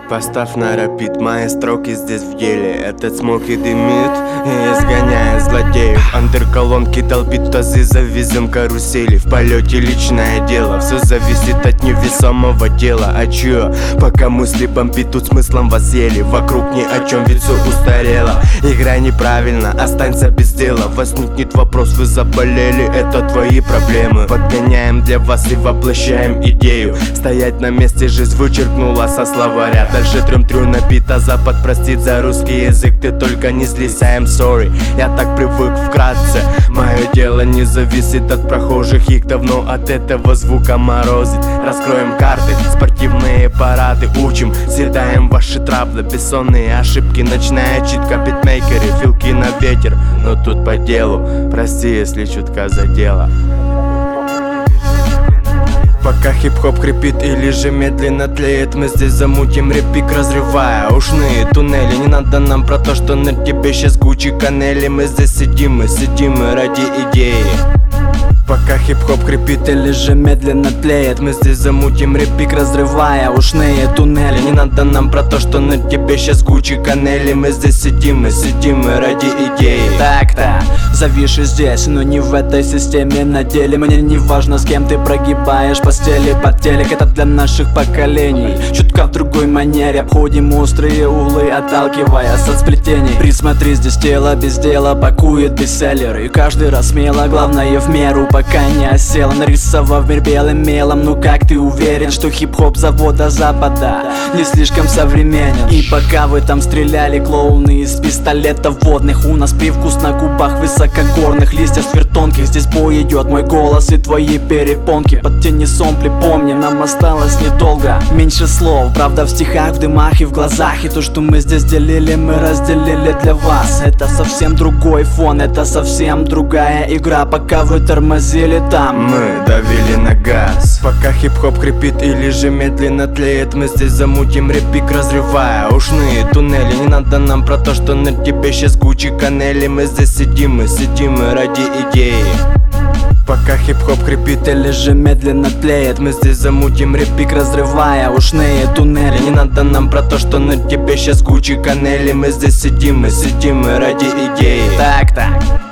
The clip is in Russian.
Поставь на рапид, мои строки здесь в деле. Этот смог и дымит, и изгоняет злодеев. Андерколонки долбит тазы, завезем карусели. В полете личное дело, все зависит от невесомого тела. А чё? Пока мысли бомбит, тут смыслом возъели. Вокруг ни о чем, ведь все устарело. Играй неправильно, останься без дела. Возникнет вопрос, вы заболели, это твои проблемы. Подгоняем для вас и воплощаем идею. Стоять на месте жизнь вычеркнула со словаря. Дальше трем-трю напита, Запад простит за русский язык. Ты только не злись, I'm sorry, я так привык вкратце. Мое дело не зависит от прохожих, их давно от этого звука морозит. Раскроем карты, спортивные парады учим, съедаем ваши траблы, бессонные ошибки, ночная читка, битмейкеры, филки на ветер. Но тут по делу, прости, если чутка задела. Пока хип-хоп крепит или же медленно тлеет, мы здесь замутим репик, разрывая ушные туннели. Не надо нам про то, что на тебе сейчас Гуччи Канели. Мы здесь сидим, мы ради идеи. Пока хип-хоп крепит или же медленно тлеет, мы здесь замутим репик, разрывая ушные туннели. Не надо нам про то, что на тебе сейчас Гуччи Канели. Мы здесь сидим, мы ради идеи. Так-то, завишь здесь, но не в этой системе на деле. Мне не важно, с кем ты прогибаешь постели под телек. Это для наших поколений, чутка в другой манере. Обходим острые углы, отталкиваясь от сплетений. Присмотри, здесь тело без дела пакует бестселлеры. И каждый раз смело, главное в меру, пока не осела. Нарисовав мир белым мелом. Ну как ты уверен, что хип-хоп завода Запада не слишком современен? И пока вы там стреляли клоуны из пистолетов водных, у нас привкус на губах высокогорных листьев свертонких. Здесь бой идет, мой голос и твои перепонки. Под тени сомпли, помни, нам осталось недолго. Меньше слов, правда в стихах, в дымах и в глазах. И то, что мы здесь делили, мы разделили для вас. Это совсем другой фон, это совсем другая игра. Пока вы тормозили там, мы давили на газ. Пока хип-хоп крепит или же медленно тлеет, мы здесь замутим репик, разрывая ушные туннели. Не надо нам про то, что на тебе сейчас Гуччи Канели. Мы здесь сидим ради идеи. Пока хип-хоп крепит или же медленно тлеет, мы здесь замутим репик, разрывая ушные туннели. Не надо нам про то, что на тебе сейчас Гуччи Канели. Мы здесь сидим ради идеи. Так-так.